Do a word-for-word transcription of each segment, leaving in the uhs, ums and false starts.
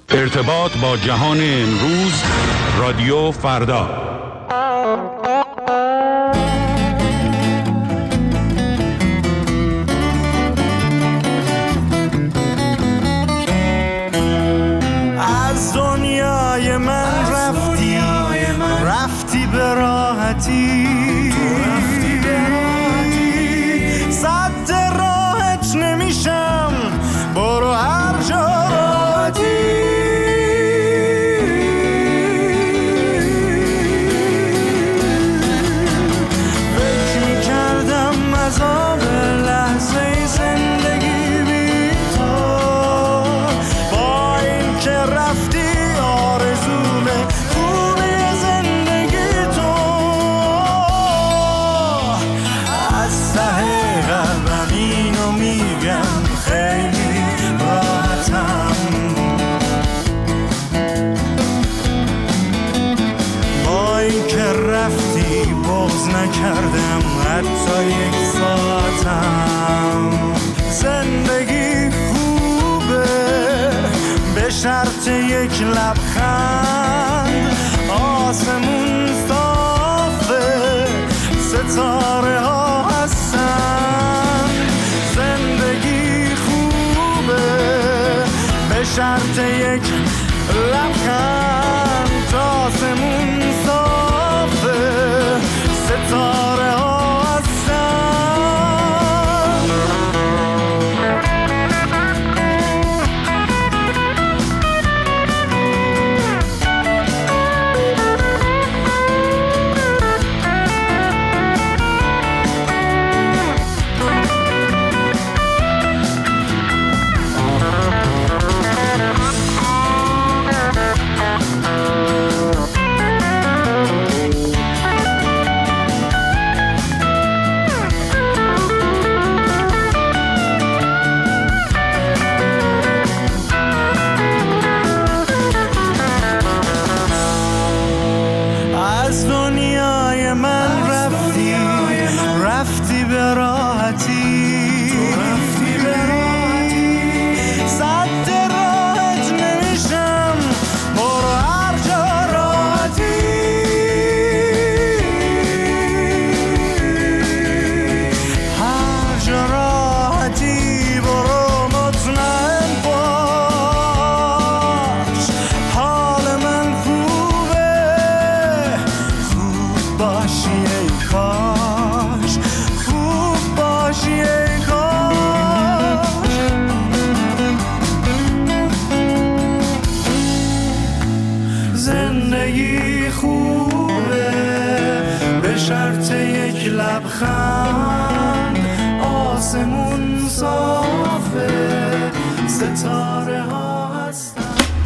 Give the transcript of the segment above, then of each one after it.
ارتباط با جهان امروز، رادیو فردا. از دنیای من رفتی، رفتی به راحتی، صد راحت نمیشم، برو هر جا راحتی. فکر میکردم عذاب لحظه زندگی بی تو، با این که رفتی آرزومه خوبی زندگی تو. از ته قلبم اینو میگم خیلی راحتم، با این که رفتی بغض نکردم حتی یک ساعتم. زندگی خوبه به شرط یک لبخند، آسمون صافه ستاره ها هستن. زندگی خوبه به شرط یک لبخند، آسمون صافه ستاره ها هستن. از دنیای من رفتی، رفتی به راحتی، صد راحت نمیشم، برو هر جا راحتی. هر جا راحتی برو مطمئن باش، حال من خوبه، خوب باشی ای کاش، خوب باشی ای کاش. زندگی خوبه به شرط یک لبخند، آسمون صافه ستاره ها هستن.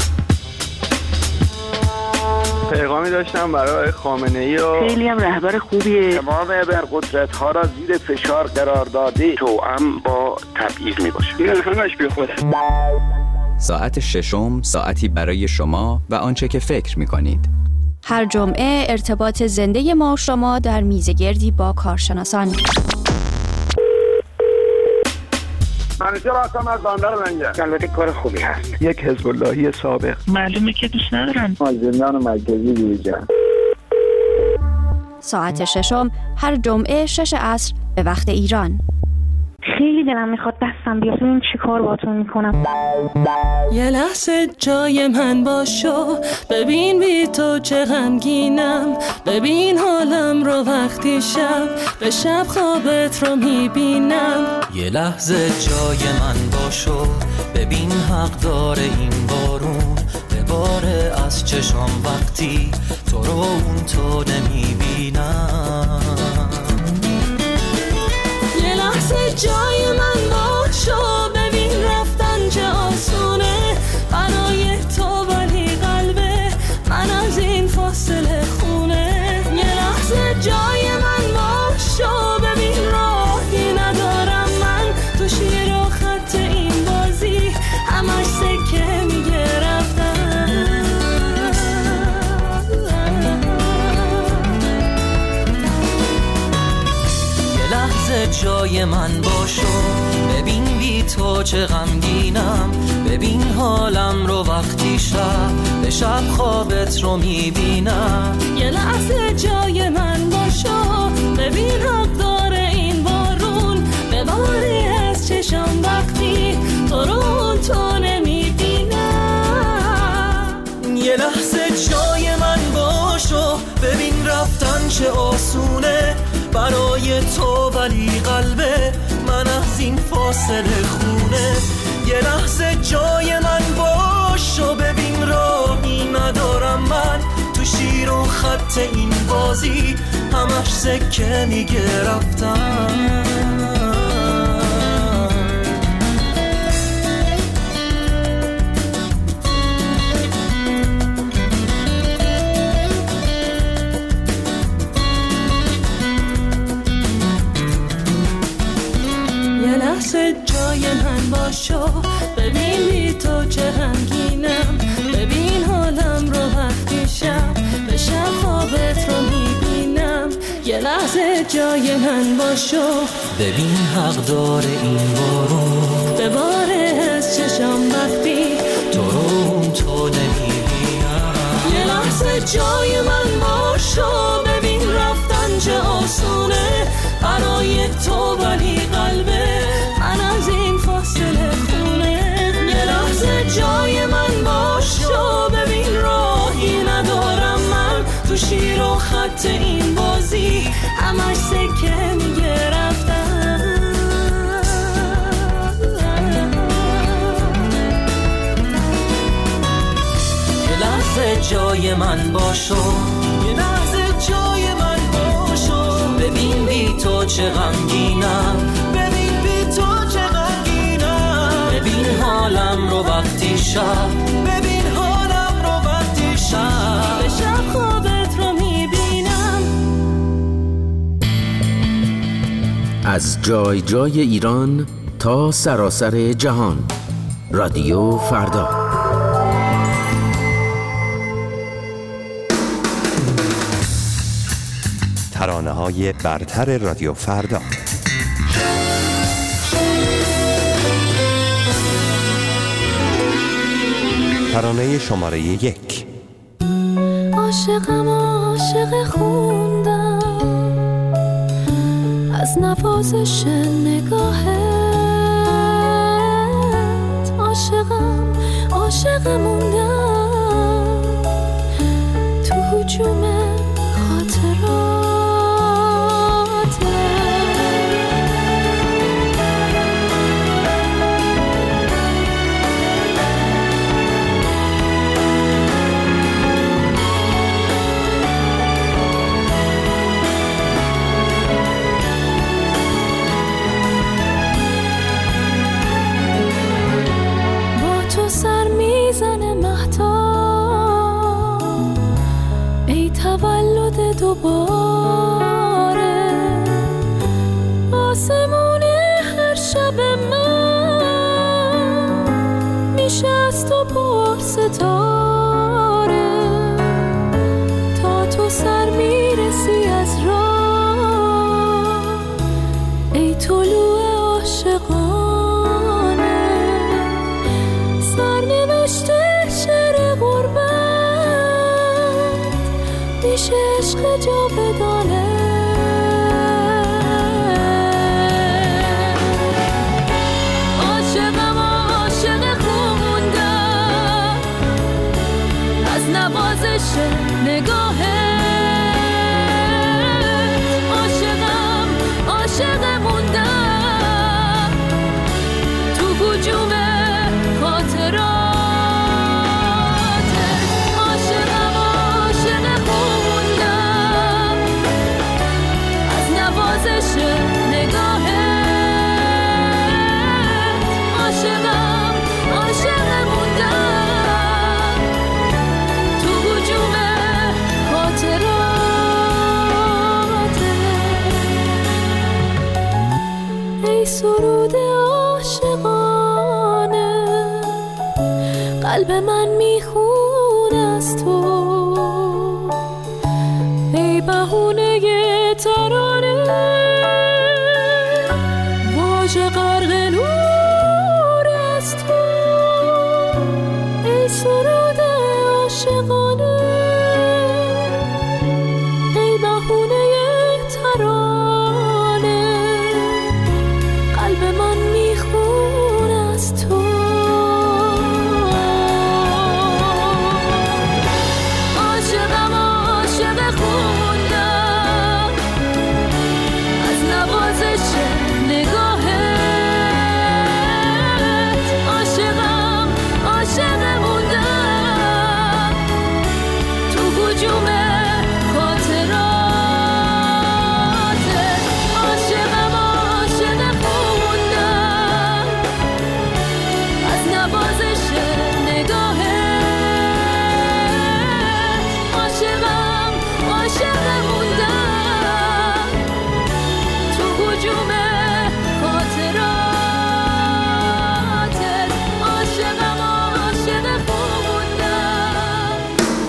پیغامی داشتم برای خامنه‌ای و خیلی هم رهبر خوبیه. تمام ابرقدرت ها را زیر فشار قرار داده، توأم با تبعیض می باشه. این همش بی خوده. ساعت ششم، ساعتی برای شما و آنچه که فکر می کنید. هر جمعه ارتباط زنده ما و شما در میزگردی با کارشناسان. منیجر هستم از بندر لنگر. البته کار خوبی هست. یک حزب اللهی سابق. معلومه که دوست ندارن. از زندان مرکزی بیرون. ساعت ششم هر جمعه شش عصر به وقت ایران. خیلی دلم میخواد دستم بیاد، این چی کار باتون میکنم. یه لحظه جای من باشو، ببین بی تو چه غمگینم، ببین حالم رو وقتی شب به شب خوابت رو میبینم. یه لحظه جای من باشو، ببین حق داره این بارون بباره از چشام وقتی تو رو اون تو نمیبینم. یه لحظه جای من باشو، ببین رفتن چه آسونه برای تو، ولی قلبه من از این فاصله خونه. یه لحظه جای من باشو، ببین راهی ندارم من تو شیر و خط این بازی، همش سکه میگه رفتن. یه لحظه جای من باشو، ببین بی تو چه غمگینم، ببین حالم رو وقتی وقتی شب به شب خوابت رو میبینم. یه لحظه جای من باشو، ببین حق داره این بارون بباری از چشم وقتی تو رو تو نمیبینم. یه لحظه جای من باشو، ببین رفتن چه آسونه برای تو، ولی قلبه من از این فاصله خونه. یه لحظه جای من باشو، ببین راهی ندارم من تو شیر و خط این بازی، همش سکه میگه رفتم. جای من باشو، ببین بی تو چه غمگینم، ببین حالم رو وقتی شب به شب خوابت رو میبینم. یه لحظه جای من باشو، ببین حق داره این بارون بباره از چشم وقتی تو رو تو نمیبینم. یه لحظه جای من باشو، ببین رفتن چه آسونه برای تو، ولی قلبه من از این فاصله خونه. یه لحظه جای من باشو، ببین راهی ندارم من تو شیر و خط این بازی، همش سکه میگه رفتم. یه لحظه جای من باشو، یه لحظه جای من باشو، ببین بی تو چه غمگینم، ببین بی تو چه غمگینم. ببین حالم رو وقتی شب، ببین حالم رو وقتی شب به شب خوابت رو میبینم. از جای جای ایران تا سراسر جهان، رادیو فردا. ترانه‌های برتر رادیو فردا. ترانه شماره یک. عاشقم عاشق خوندم از نوازش نگاهت، عاشقم عاشق موندم تو هجوم خاطرات. دوباره آسمون هر شب من میشه از تو پر ستاره، تا تو سر میرسی از راه ای طلوع عاشقانه. سرنوشته شعر غربت میشه عشق جاودانه. عاشقم عاشق خوندم از نوازش نگاهت، عاشقم عاشق موندم تو هجوم خاطرات. سرود عاشقانه قلب من میخونه از تو، ای بهونه ترانه واژه غرق نور از تو، ای سرود عاشقانه ای بهونه ترانه قلب من میخون از تو عاشقم عاشق خوندم از نوازش نگاهت عاشقم عاشق موندم تو هجوم خاطراتت عاشقم عاشق خوندم از نوازش نگاهت عاشقم عاشق موندم تو هجوم خاطراتت عاشقم عاشق خوندم.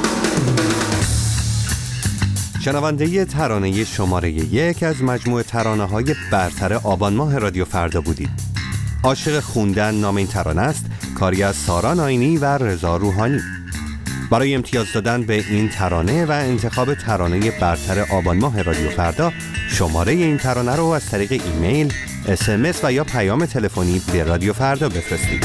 شنونده ترانه شماره یک از مجموعه ترانه‌های برتر آبان ماه رادیو فردا بودید. عاشق خوندن نام این ترانه است، کاری از سارا ناینی و رضا روحانی. برای امتیاز دادن به این ترانه و انتخاب ترانه برتر آبان ماه رادیو فردا، شماره این ترانه رو از طریق ایمیل، اس ام اس و یا پیام تلفنی به رادیو فردا بفرستید.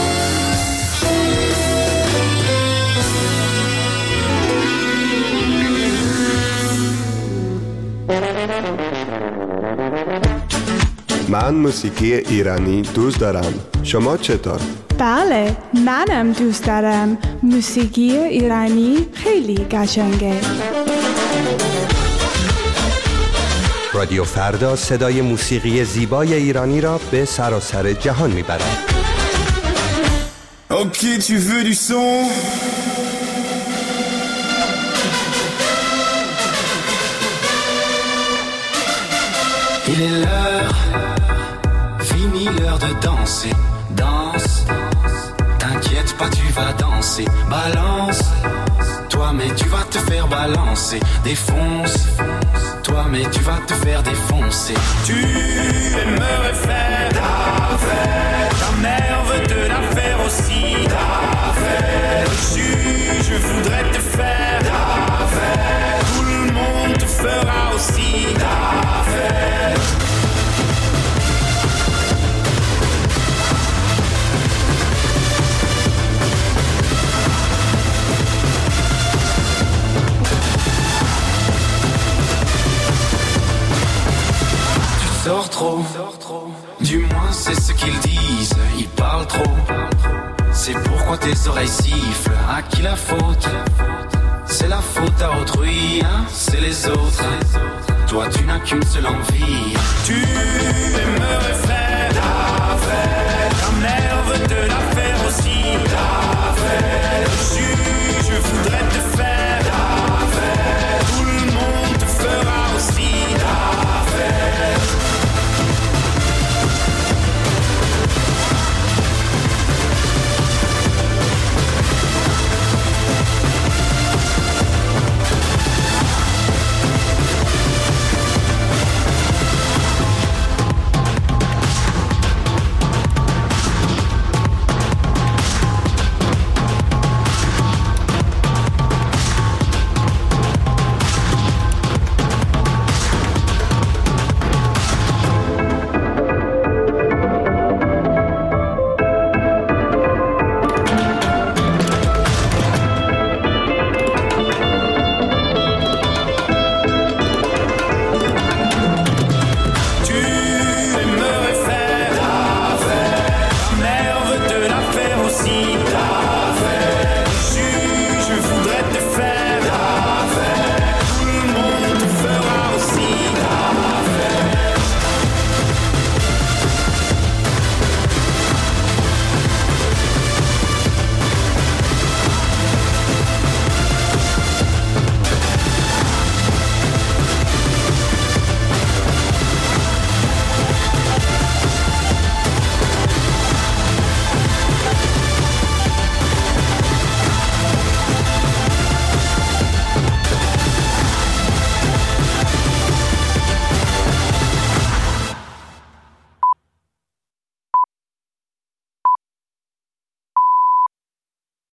من موسیقی ایرانی دوست دارم. شما چطور؟ بله، منم دوست دارم. موسیقی ایرانی خیلی قشنگه. رادیو فردا صدای موسیقی زیبای ایرانی را به سراسر جهان میبرد. اوکی tu veux du son Il est l'heure, fini l'heure de danser. Danse, t'inquiète pas, tu vas danser. Balance, toi mais tu vas te faire balancer. Défonce, toi mais tu vas te faire défoncer. Tu aimerais faire ta fête, ta mère veut te la faire aussi. Ta fête, je, je voudrais te faire ta fête, tout le monde te fera aussi ta fête. Sors trop, du moins c'est ce qu'ils disent, ils parlent trop. C'est pourquoi tes oreilles sifflent, à qui la faute? C'est la faute à autrui, hein? C'est les autres. Toi tu n'as qu'une seule envie. Tu aimerais faire ta fête, ta mère veut te la faire.